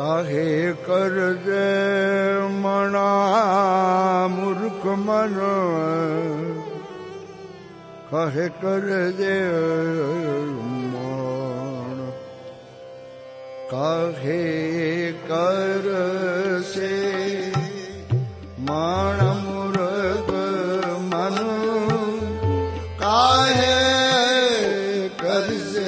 काहे कर दे मना मूर्ख मन, काहे कर दे मन, काहे कर से मन मूर्ख मन, काहे कर से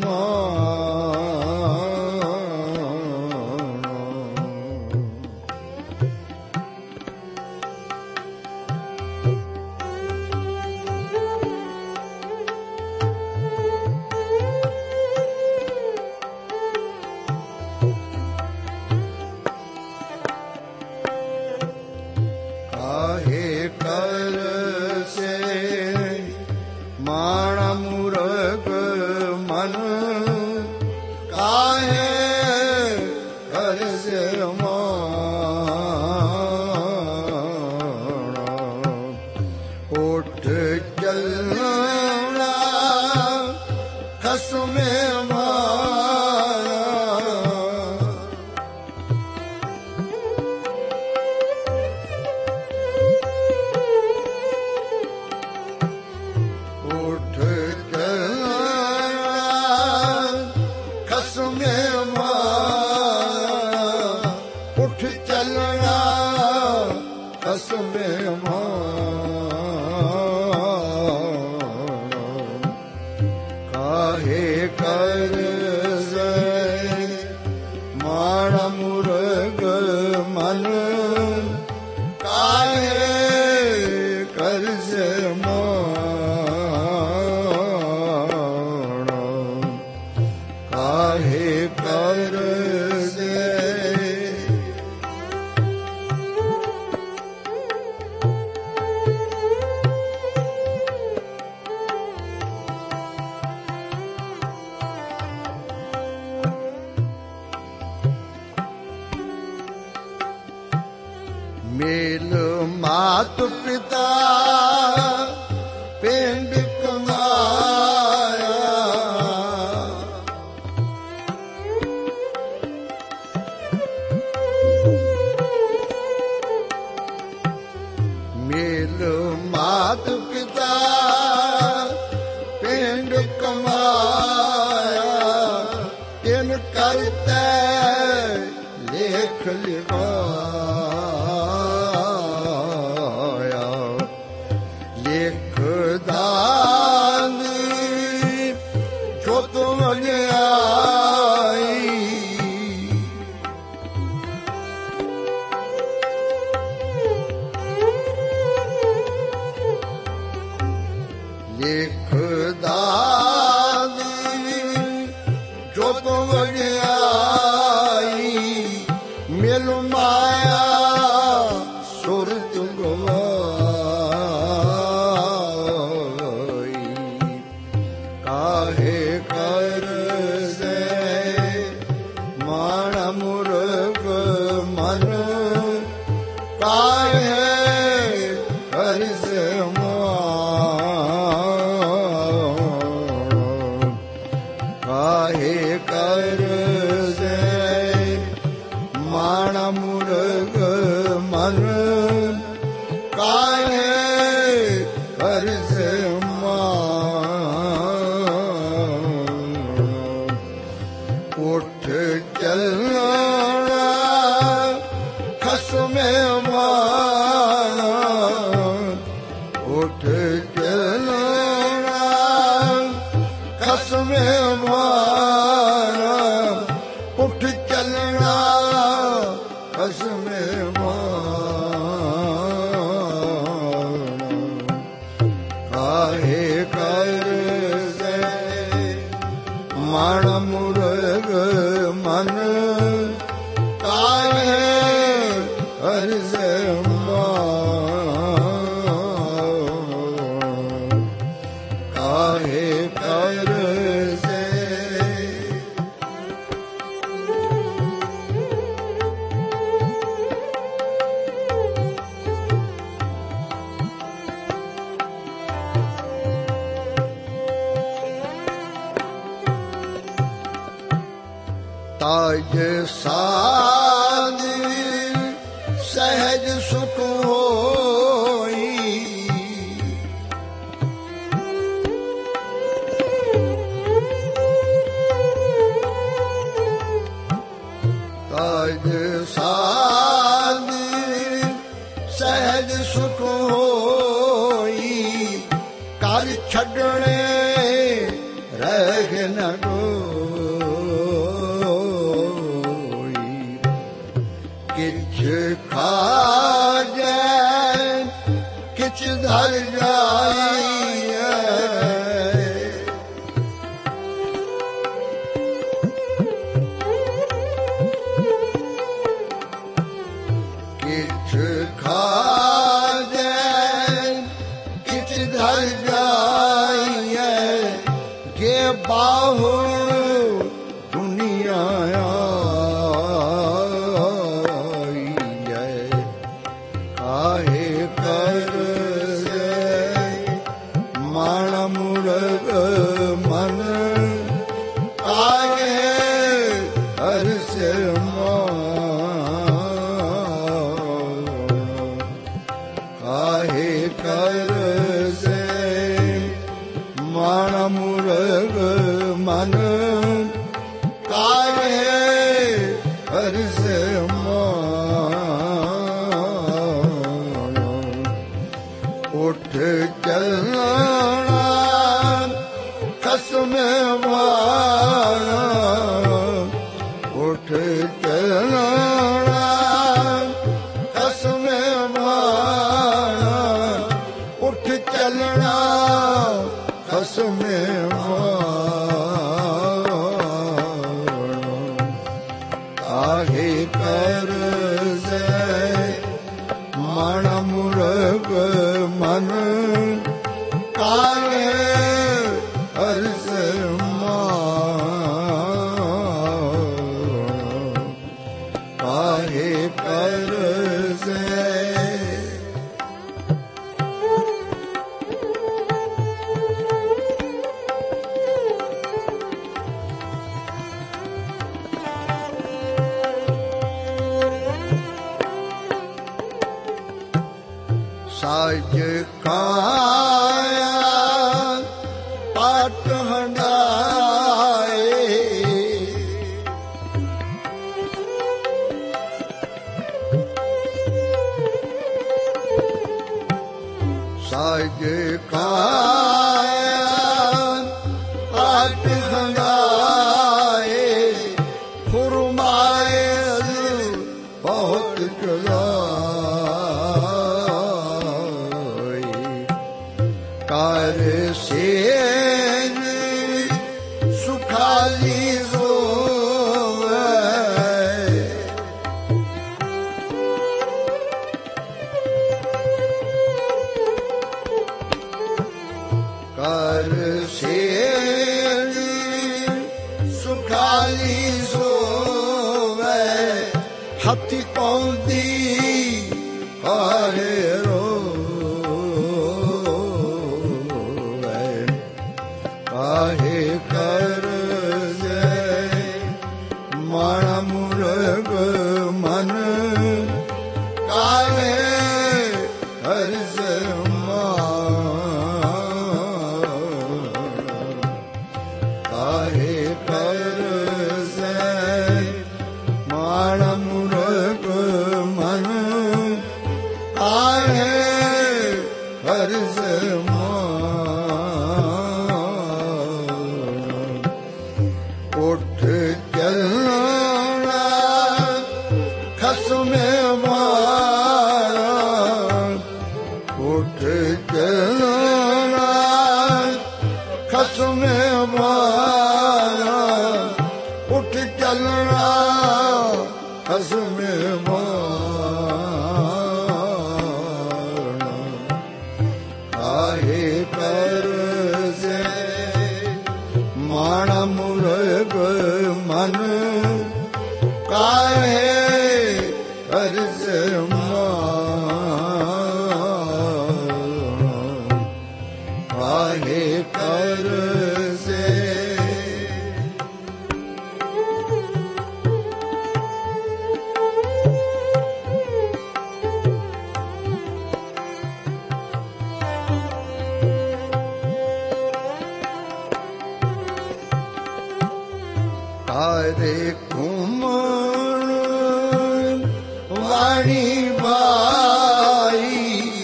मेल मात पिता पिंड कमाया, मेल मात पिता पिंड कमाया, इन करते लेख लिखा ਕਾਜ ਸਾਧ ਸਹਿਜ ਸੁਖ ਹੋਈ, ਕਾਜ ਸਾਧ ਸਹਿਜ ਸੁਖ ਹੋਈ, ਕਰ ਛੱਡਣੇ ਰਹਿ ਨ ਕੋਈ, ਕਿਛ ਖਾਜੈ ਕਿਛ ਧਰ ਜਾਈਐ, ਕਿਛ ਖਾਜੈ ਕਿਛ ਧਰ ਜਾਈਐ, ਜੇ ਬਾਹੁਲ ਦੁਨੀਆ ਆਈਐ, ਕਾਹੇ ਕਰਜ਼ੈ ਮਨ ਮੁਰਗ ਮਨ, ਕਾਹੇ ਹਰਿ ਸਿਰਮਾਨ, ਕਾਹੇ ਕਰਜ਼ੈ ਮਨ ਮੁਰਗ ਮਨ, ਕਾਹੇ ਹਰਿ ਸਿਰਮਾਨ, ਉੱਠ ਚੱਲਣਾ ਖਸਮ ਵਾਲਾ, ਉੱਠ ਚੱਲਣਾ ਖਸਮ ਵਾਲਾ, ਉੱਠ ਚੱਲਣਾ ਖਸਮ ਵਾਲਾ, ਕਾਹੇ ਕਰਜ਼ੈ ਮਨ ਮੁਰਗ ਮਨ, ਕਾਹੇ ਹਰਿ ਸਿਰਮਾਨ, ਕਾਹੇ ਕਰਜ਼ੈ। ਸਾਜ ਕਾਇਆ ਪਾਟ ਹੰਡਾਏ, ਸਾਜ ਕਾਇਆ ਪਾਟ ਹੰਡਾਏ, ਫੁਰਮਾਏ ਬਹੁਤ ਕਰ ਸੇਨ ਸੁਖਾਲੀ ਹੋਵੇ, ਕਰ ਸੇਨ ਸੁਖਾਲੀ ਹੋਵੇ, ਹੱਥੀ ਪਾਉਂਦੀ ਹਰੇ ਰੋ, ਕਾਹੇ ਕਰਜ਼ੈ ਮਨ ਮੁਰਗ ਮਨ, ਕਾਹੇ ਹਰਿ ਸਿਰਮਾਨ, ਕਾਹੇ ਕਰਜ਼ੈ ਮਨ ਮੁਰਗ ਮਨ, ਕਾਹੇ ਹਰਿ ਸਿਰਮਾਨ, ਉੱਠ ਚੱਲਣਾ ਖਸਮ ਵਾਲਾ, ਉੱਠ ਚੱਲਣਾ ਖਸਮ ਵਾਲਾ, ਉੱਠ ਚੱਲਣਾ ਖਸਮ ਵਾਲਾ, ਕਾਹੇ ਕਰਜ਼ੈ ਮਨ ਮੁਰਗ ਮਨ, ਕਾਹੇ ਹਰਿ ਸਿਰਮਾਨ, ਕਾਹੇ ਕਰਜ਼ੈ। कारे घुमण वाणी भाई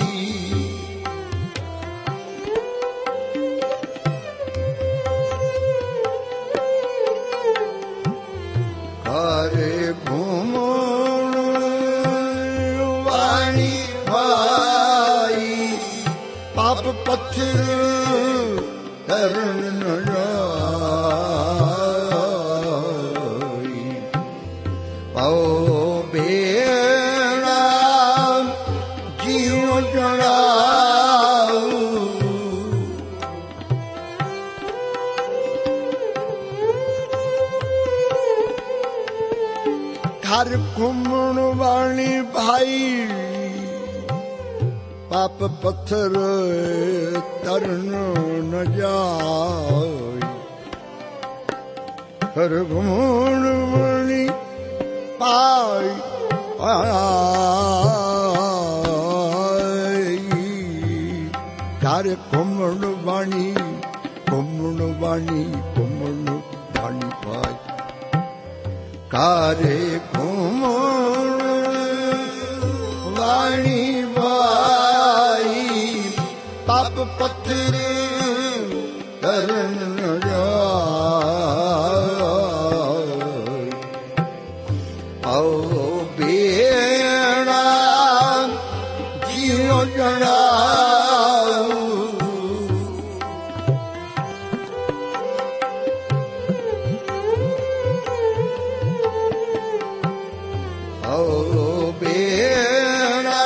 कारे घुमण वाणी भाई पाप पत्थर करन न जाई पाओ बेड़ा जीव जड़ाऊ घर घुमण वाली भाई पाप पत्थर तरन न जाए घर घुमण वाली भाई घर घुमण वाली भाई कारे घुमण वाणी भाई पाप पत्थर करन न जाए आओ बेड़ा जियो जड़ाऊ बेड़ा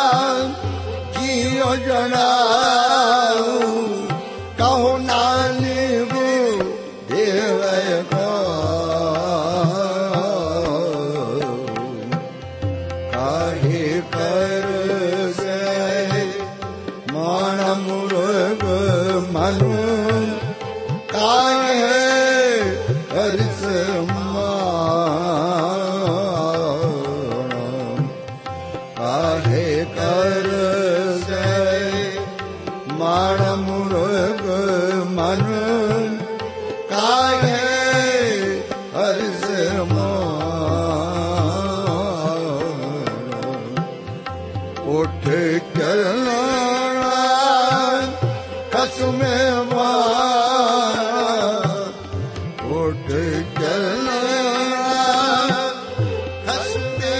जियो जड़ाऊ कहो नानक देव काहे कर से मान मूर्ख मनु काहे कर से काहे कर से मान मूर्ख मन काहे हर से उठ चलना कसमे उठ चलना कसमे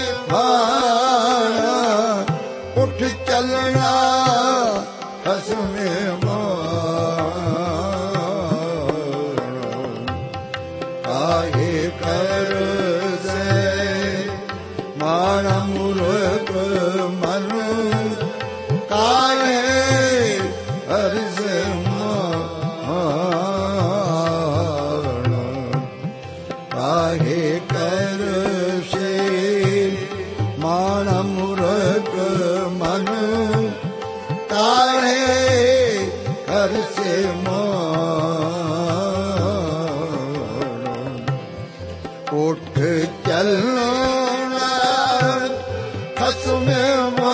उठ चलना हसमे काहे कर से मान मूर्ख मन काहे हर से काहे कर से मान मूर्ख मन काहे कर से उठ चलना खसमे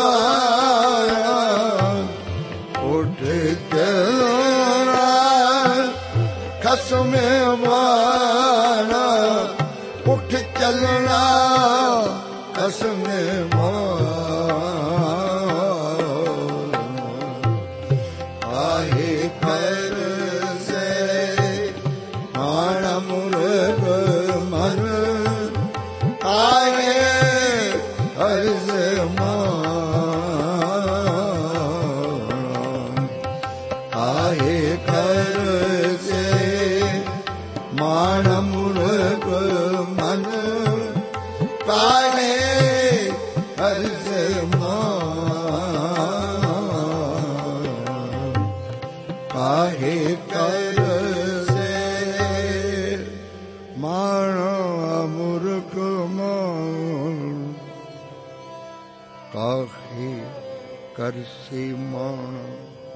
उठ चलना खसमे उठ चलना खसमे काहे कर से मान मूर्ख मन काहे हर से काहे कर से मान मूर्ख मन काहे हर से काहे कर से मान मूर्ख मन काहे कर से मान